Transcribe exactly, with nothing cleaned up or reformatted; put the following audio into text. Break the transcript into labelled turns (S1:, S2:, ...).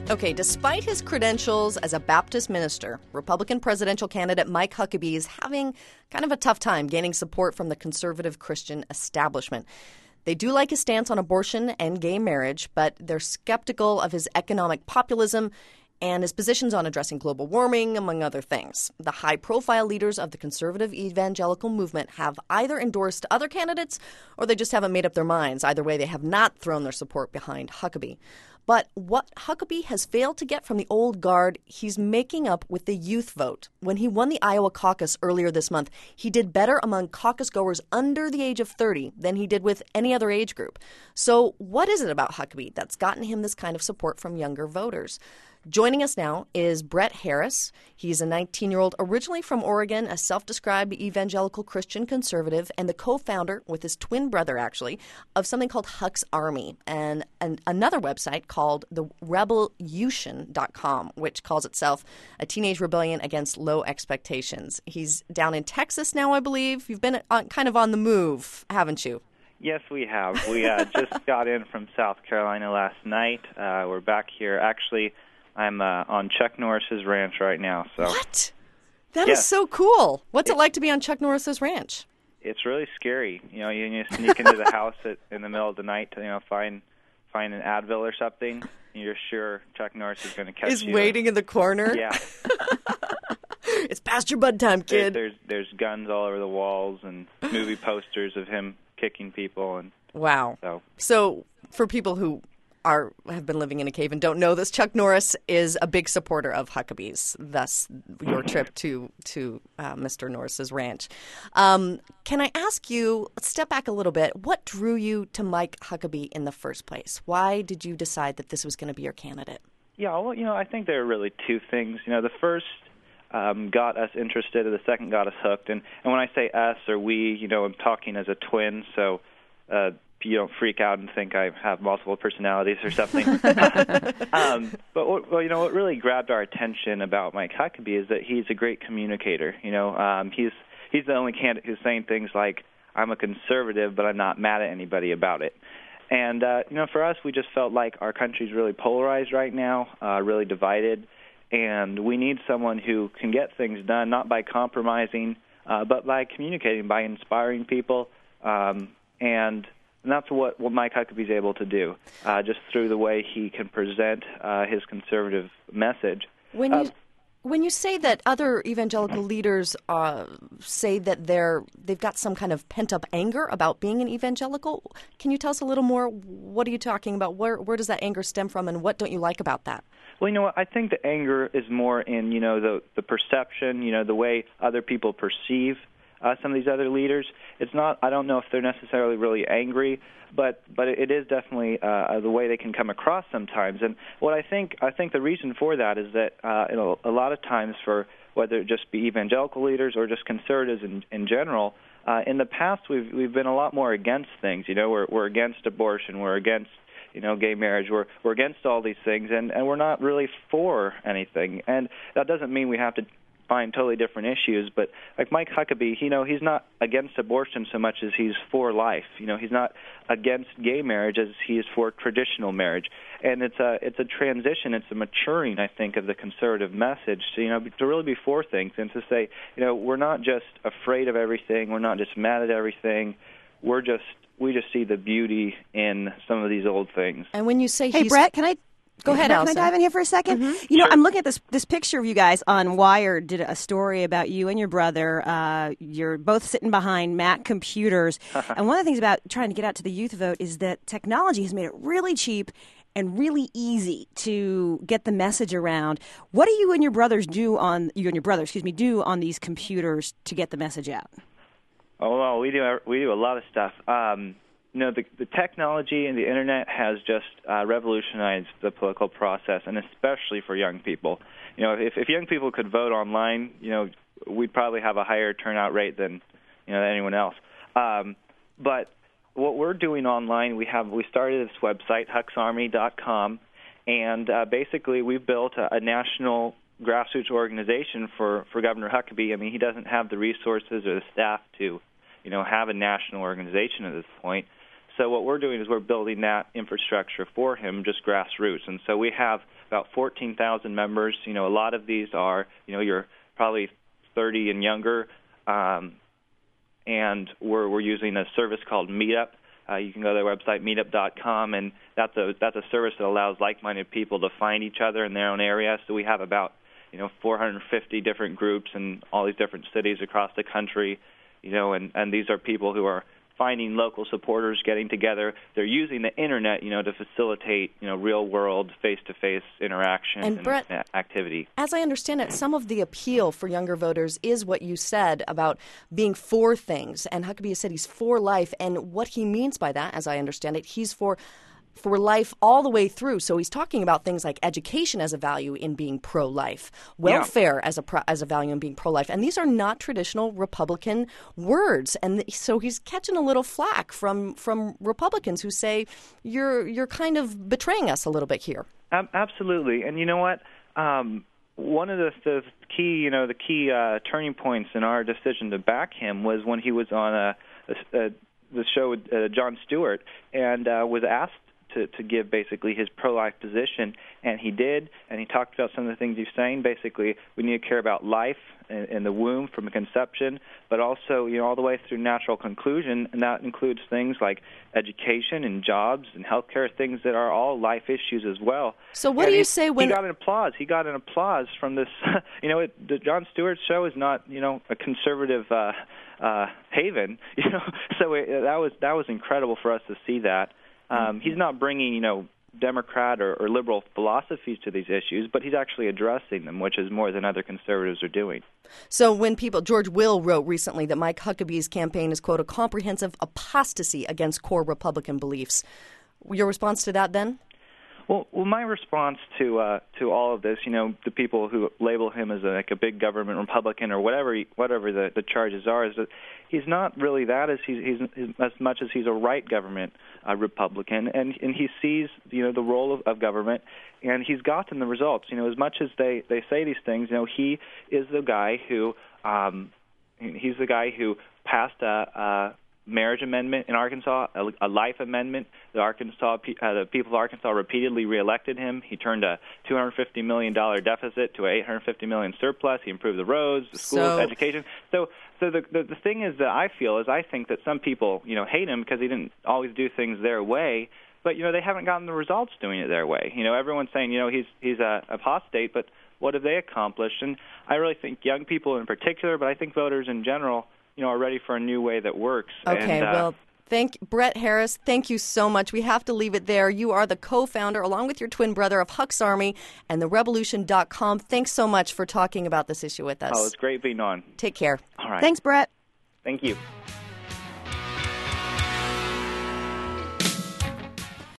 S1: Okay, despite his credentials as a Baptist minister, Republican presidential candidate Mike Huckabee is having kind of a tough time gaining support from the conservative Christian establishment. They do like his stance on abortion and gay marriage, but they're skeptical of his economic populism and his positions on addressing global warming, among other things. The high-profile leaders of the conservative evangelical movement have either endorsed other candidates or they just haven't made up their minds. Either way, they have not thrown their support behind Huckabee. But what Huckabee has failed to get from the old guard, he's making up with the youth vote. When he won the Iowa caucus earlier this month, he did better among caucus goers under the age of thirty than he did with any other age group. So what is it about Huckabee that's gotten him this kind of support from younger voters? Joining us now is Brett Harris. He's a nineteen-year-old originally from Oregon, a self-described evangelical Christian conservative, and the co-founder, with his twin brother actually, of something called Huck's Army, and, and another website called the Rebelution dot com, which calls itself a teenage rebellion against low expectations. He's down in Texas now, I believe. You've been on, kind of on the move, haven't you?
S2: Yes, we have. We uh, just got in from South Carolina last night. Uh, we're back here. Actually, I'm uh, on Chuck Norris's ranch right now. So
S1: What? That
S2: yeah.
S1: is so cool. What's it like to be on Chuck Norris's ranch?
S2: It's really scary. You know, you, you sneak into the house at, in the middle of the night to, you know, find find an Advil or something. You're sure Chuck Norris is going to catch
S1: He's
S2: you.
S1: He's waiting in the corner?
S2: Yeah.
S1: It's past your bedtime, kid.
S2: There, there's there's guns all over the walls and movie posters of him kicking people. And
S1: wow.
S2: So,
S1: so for people who are have been living in a cave and don't know this, Chuck Norris is a big supporter of Huckabee's, thus your trip to to uh, Mister Norris's ranch. Um, can I ask you, let's step back a little bit, what drew you to Mike Huckabee in the first place? Why did you decide that this was going to be your candidate?
S2: Yeah, well, you know, I think there are really two things. You know, the first um, got us interested, and the second got us hooked. And, and when I say us or we, you know, I'm talking as a twin, so uh, you don't freak out and think I have multiple personalities or something. um, but what, well, you know, what really grabbed our attention about Mike Huckabee is that he's a great communicator. You know, um, he's he's the only candidate who's saying things like, "I'm a conservative, but I'm not mad at anybody about it." And uh, you know, for us, we just felt like our country's really polarized right now, uh, really divided, and we need someone who can get things done not by compromising, uh, but by communicating, by inspiring people, um, and And that's what, what Mike Huckabee is able to do, uh, just through the way he can present uh, his conservative message.
S1: When you uh, when you say that other evangelical leaders uh, say that they're they've got some kind of pent up anger about being an evangelical, can you tell us a little more? What are you talking about? Where where does that anger stem from, and what don't you like about that?
S2: Well, you know what? I think the anger is more in you know the the perception, you know, the way other people perceive Uh, some of these other leaders. It's not, I don't know if they're necessarily really angry, but but it is definitely uh, the way they can come across sometimes. And what I think I think the reason for that is that uh, you know, a lot of times for whether it just be evangelical leaders or just conservatives in, in general, uh, in the past we've we've been a lot more against things. You know, we're we're against abortion, we're against you know gay marriage, we're we're against all these things, and and we're not really for anything. And that doesn't mean we have to find totally different issues, but like Mike Huckabee, you know, he's not against abortion so much as he's for life. You know, he's not against gay marriage as he is for traditional marriage. And it's a it's a transition, it's a maturing, I think, of the conservative message to, you know, to really be for things and to say, you know, we're not just afraid of everything, we're not just mad at everything, we're just we just see the beauty in some of these old things.
S1: And when you say
S3: hey,
S1: he's...
S3: Brett, can I
S1: Go ahead,
S3: Can I,
S1: Allison.
S3: can I dive in here for a second?
S1: Mm-hmm.
S3: You know,
S2: Sure.
S3: I'm looking at this this picture of you guys on Wired. Did a story about you and your brother. Uh, you're both sitting behind Mac computers. And one of the things about trying to get out to the youth vote is that technology has made it really cheap and really easy to get the message around. What do you and your brothers do on you and your brother, excuse me, do on these computers to get the message out?
S2: Oh, well, we do we do a lot of stuff. Um, You know, the, the technology and the Internet has just uh, revolutionized the political process, and especially for young people. You know, if, if young people could vote online, you know, we'd probably have a higher turnout rate than, you know, anyone else. Um, but what we're doing online, we have we started this website, Hucks Army dot com, and uh, basically we've built a, a national grassroots organization for, for Governor Huckabee. I mean, he doesn't have the resources or the staff to, you know, have a national organization at this point. So what we're doing is we're building that infrastructure for him, just grassroots. And so we have about fourteen thousand members. You know, a lot of these are, you know, you're probably thirty and younger, um, and we're we're using a service called Meetup. Uh, you can go to their website, meetup dot com, and that's a that's a service that allows like-minded people to find each other in their own area. So we have about, you know, four hundred fifty different groups in all these different cities across the country, you know, and, and these are people who are finding local supporters, getting together. They're using the internet, you know, to facilitate, you know, real-world, face-to-face interaction
S1: and,
S2: and,
S1: Brett,
S2: and activity.
S1: As I understand it, some of the appeal for younger voters is what you said about being for things. And Huckabee has said he's for life. And what he means by that, as I understand it, he's for for life all the way through. So he's talking about things like education as a value in being pro-life, welfare yeah. as a pro, as a value in being pro-life. And these are not traditional Republican words. And th- so he's catching a little flack from from Republicans who say you're you're kind of betraying us a little bit here.
S2: Um, absolutely. And you know what? Um, one of the, the key, you know, the key uh, turning points in our decision to back him was when he was on a, a, a the show with uh, Jon Stewart and uh, was asked To, to give basically his pro-life position, and he did, and he talked about some of the things he's saying. Basically, we need to care about life in, in the womb from conception, but also, you know, all the way through natural conclusion, and that includes things like education and jobs and healthcare, things that are all life issues as well.
S1: So what
S2: and
S1: do you
S2: he,
S1: say when
S2: he got an applause? He got an applause from this. You know, it, the Jon Stewart show is not, you know, a conservative uh, uh, haven. You know, so it, that was that was incredible for us to see that. Um, he's not bringing, you know, Democrat or, or liberal philosophies to these issues, but he's actually addressing them, which is more than other conservatives are doing.
S1: So when people, George Will wrote recently that Mike Huckabee's campaign is, quote, a comprehensive apostasy against core Republican beliefs. Your response to that then?
S2: Well, well, my response to uh, to all of this, you know, the people who label him as a, like a big government Republican or whatever he, whatever the, the charges are, is that he's not really that as he's, he's, he's as much as he's a right government uh, Republican, and and he sees, you know, the role of, of government, and he's gotten the results. You know, as much as they, they say these things, you know, he is the guy who um, he's the guy who passed a. a marriage amendment in Arkansas, a, a life amendment. The Arkansas, uh, the people of Arkansas repeatedly reelected him. He turned a two hundred fifty million dollars deficit to an eight hundred fifty million dollars surplus. He improved the roads, the schools,
S1: so,
S2: education. So, so the, the the thing is that I feel is I think that some people, you know, hate him because he didn't always do things their way. But you know, they haven't gotten the results doing it their way. You know, everyone's saying, you know, he's he's a apostate, but what have they accomplished? And I really think young people in particular, but I think voters in general, you know, are ready for a new way that works.
S1: Okay,
S2: and, uh,
S1: well, thank Brett Harris. Thank you so much. We have to leave it there. You are the co-founder, along with your twin brother, of Huck's Army and the revolution dot com. Thanks so much for talking about this issue with us.
S2: Oh, it's great being on.
S1: Take care.
S2: All right.
S3: Thanks, Brett.
S2: Thank you.